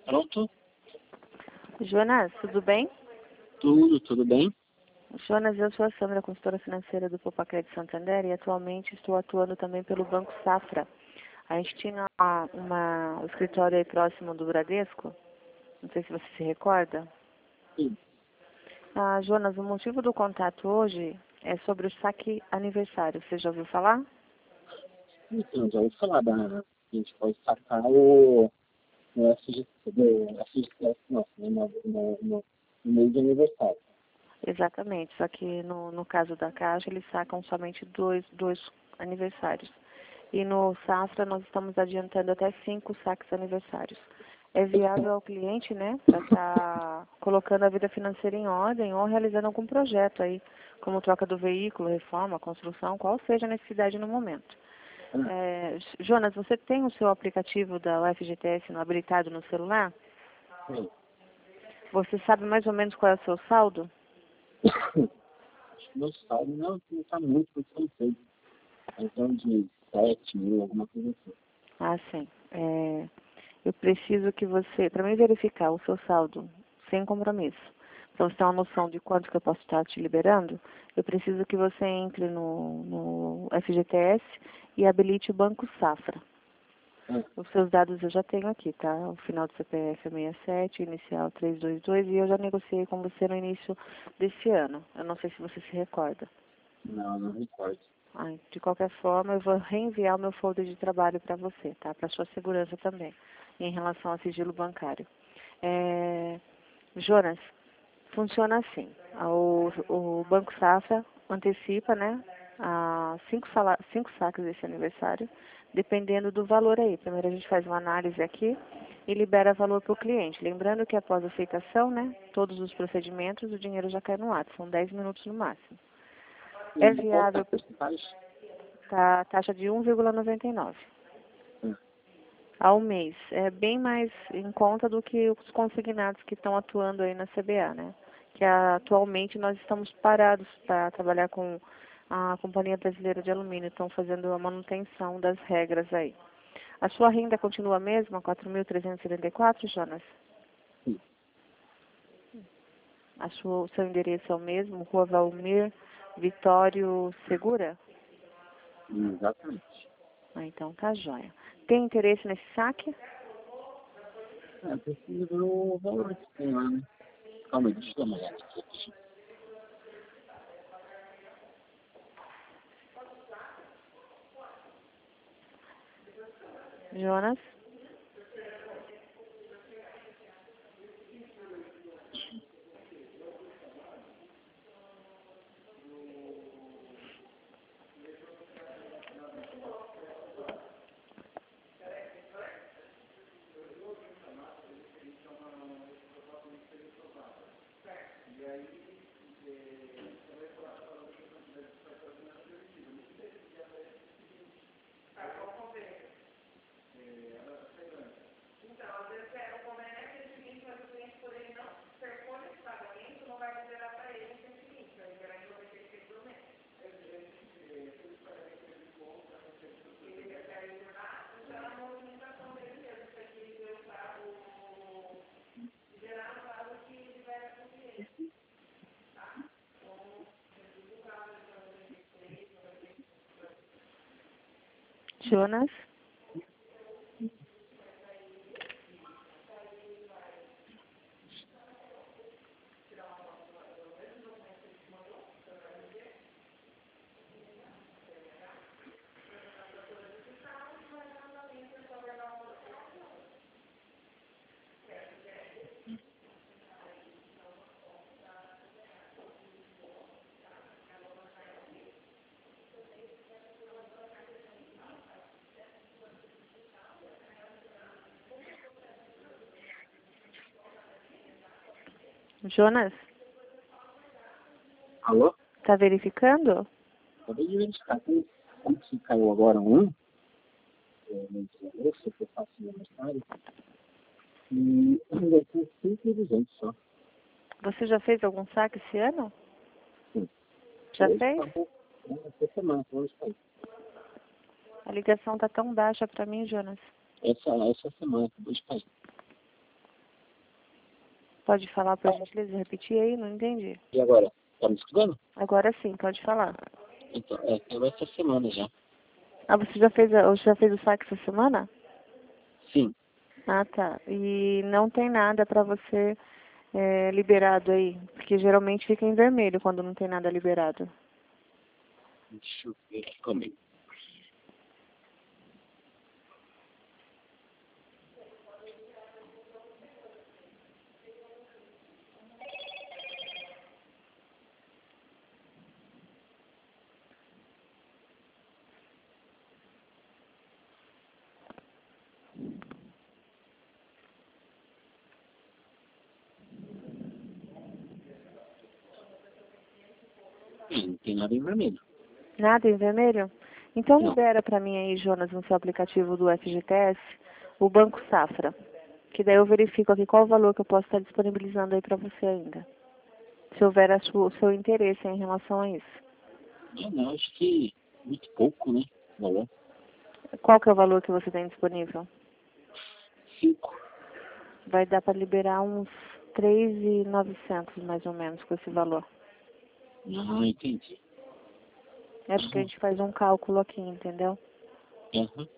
Pronto? Jonas, tudo bem? Tudo bem? Jonas, eu sou a Sandra, consultora financeira do Popacred Santander e atualmente estou atuando também pelo Banco Safra. A gente tinha um escritório aí próximo do Bradesco, não sei se você se recorda. Sim. Jonas, o motivo do contato hoje é sobre o saque aniversário. Você já ouviu falar? Então, já ouvi falar a gente pode sacar o FGTS nosso, né, no mês de aniversário. Exatamente, só que no caso da Caixa eles sacam somente dois aniversários. E no Safra nós estamos adiantando até 5 saques aniversários. É viável ao cliente, né, para estar colocando a vida financeira em ordem ou realizando algum projeto aí, como troca do veículo, reforma, construção, qual seja a necessidade no momento. Jonas, você tem o seu aplicativo da UFGTS habilitado no celular? Sim. Você sabe mais ou menos qual é o seu saldo? Acho que meu saldo não está muito, porque eu não sei. Então, de 7 mil, alguma coisa assim. Sim. Eu preciso que você, para mim verificar o seu saldo sem compromisso, para você ter uma noção de quanto que eu posso estar te liberando, eu preciso que você entre no FGTS e habilite o Banco Safra. Os seus dados eu já tenho aqui, tá? O final do CPF é 67, inicial 322, e eu já negociei com você no início desse ano. Eu não sei se você se recorda. Não recordo. De qualquer forma, eu vou reenviar o meu folder de trabalho para você, tá? Para sua segurança também, em relação ao sigilo bancário. Jonas, funciona assim. O Banco Safra antecipa, né, 5 saques desse aniversário, dependendo do valor aí. Primeiro a gente faz uma análise aqui e libera valor para o cliente. Lembrando que após a aceitação, né, todos os procedimentos, o dinheiro já cai no ato. São 10 minutos no máximo. É viável, tá, taxa de 1,99 ao mês. É bem mais em conta do que os consignados que estão atuando aí na CBA, né? Que atualmente nós estamos parados para trabalhar com a Companhia Brasileira de Alumínio, estão fazendo a manutenção das regras aí. A sua renda continua a mesma, 4.374, Jonas? Sim. O seu endereço é o mesmo, Rua Valmir, Vitório Segura? Exatamente. Então tá jóia. Tem interesse nesse saque? Preciso ver o valor que tem lá, né? Calma aí, deixa eu dar uma olhada aqui. Jonas? Jonas? Jonas? Alô? Tá verificando? Acabei de verificar. Como que caiu agora no mês de janeiro, se eu faço meu aniversário, e vai ser 5.200 só. Você já fez algum saque esse ano? Sim. Já Hoje fez? pagou, essa semana, hoje foi. A ligação tá tão baixa para mim, Jonas. Essa semana, acabou de cair. Pode falar por gentileza, repetir aí, não entendi. E agora? Tá me escutando? Agora sim, pode falar. Então, saiu essa semana já. Ah, você já fez o saque essa semana? Sim. Ah, tá. E não tem nada para você liberado aí? Porque geralmente fica em vermelho quando não tem nada liberado. Deixa eu ver aqui comigo. Não tem nada em vermelho. Nada em vermelho? Então Não. libera para mim aí, Jonas, no seu aplicativo do FGTS, o Banco Safra. Que daí eu verifico aqui qual o valor que eu posso estar disponibilizando aí para você ainda. Se houver o seu interesse em relação a isso. Não, acho que muito pouco, né? Valor. Qual que é o valor que você tem disponível? 5. Vai dar para liberar uns 3.900 mais ou menos com esse valor. Ah, entendi. É porque a gente faz um cálculo aqui, entendeu? Aham.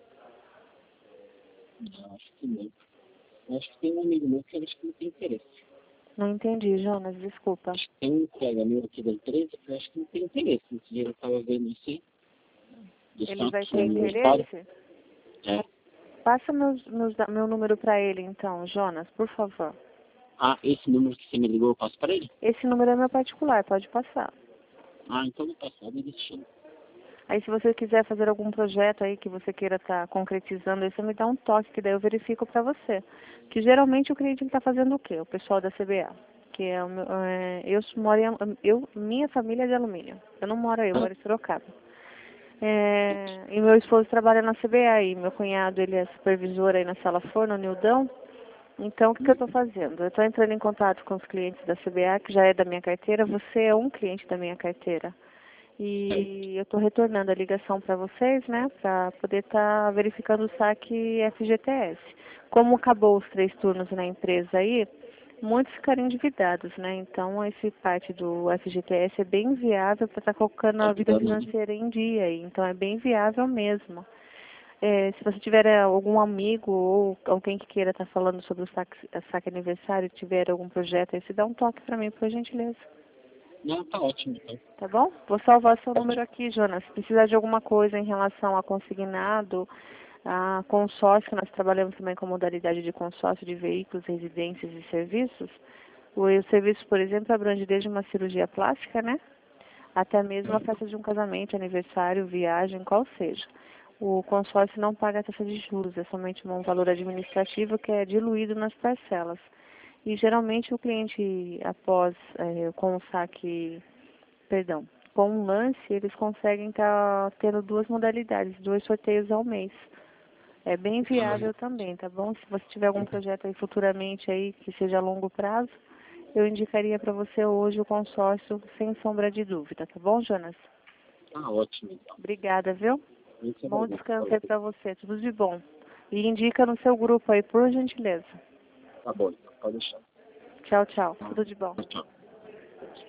Não, acho que não. Eu acho que tem um amigo meu que eu acho que não tem interesse. Não entendi, Jonas, desculpa. Tem um colega meu aqui da empresa que eu acho que não tem interesse. Esse dia eu estava vendo isso aí. Ele vai ter interesse? É. Passa meu número para ele, então, Jonas, por favor. Ah, esse número que você me ligou, eu passo para ele? Esse número é meu particular, pode passar. Ah, então vou passar, ele deixa. Aí, se você quiser fazer algum projeto aí que você queira estar concretizando, aí você me dá um toque, que daí eu verifico para você. Que geralmente o cliente está fazendo o quê? O pessoal da CBA. Que é o meu, minha família é de alumínio. Eu não moro aí, eu moro em Sorocaba. E meu esposo trabalha na CBA e meu cunhado, ele é supervisor aí na Sala Forno, no Nildão. Então, o que eu estou fazendo? Eu estou entrando em contato com os clientes da CBA, que já é da minha carteira. Você é um cliente da minha carteira. E eu estou retornando a ligação para vocês, né, para poder estar verificando o saque FGTS. Como acabou os 3 turnos na empresa aí, muitos ficaram endividados, né? Então, esse parte do FGTS é bem viável para estar colocando a vida financeira em dia aí. Então, é bem viável mesmo. Se você tiver algum amigo ou alguém que queira estar falando sobre o saque aniversário, tiver algum projeto aí, se dá um toque para mim, por gentileza. Não, tá ótimo, então. Tá bom? Vou salvar seu número aqui, Jonas. Se precisar de alguma coisa em relação a consignado, a consórcio, nós trabalhamos também com modalidade de consórcio de veículos, residências e serviços. O serviço, por exemplo, abrange desde uma cirurgia plástica, né? Até mesmo a festa de um casamento, aniversário, viagem, qual seja. O consórcio não paga a taxa de juros, é somente um valor administrativo que é diluído nas parcelas. E geralmente o cliente, após com o saque, perdão, com um lance, eles conseguem estar tendo 2 modalidades, 2 sorteios ao mês. É bem viável também, tá bom? Se você tiver algum projeto aí futuramente aí que seja a longo prazo, eu indicaria para você hoje o consórcio sem sombra de dúvida, tá bom, Jonas? Tá ótimo, então. Obrigada, viu? Muito Bom obrigado. descanso aí para você, tudo de bom. E indica no seu grupo aí, por gentileza. Tá bom, então. Pode deixar. Tchau, tchau. Tudo de bom. Tchau.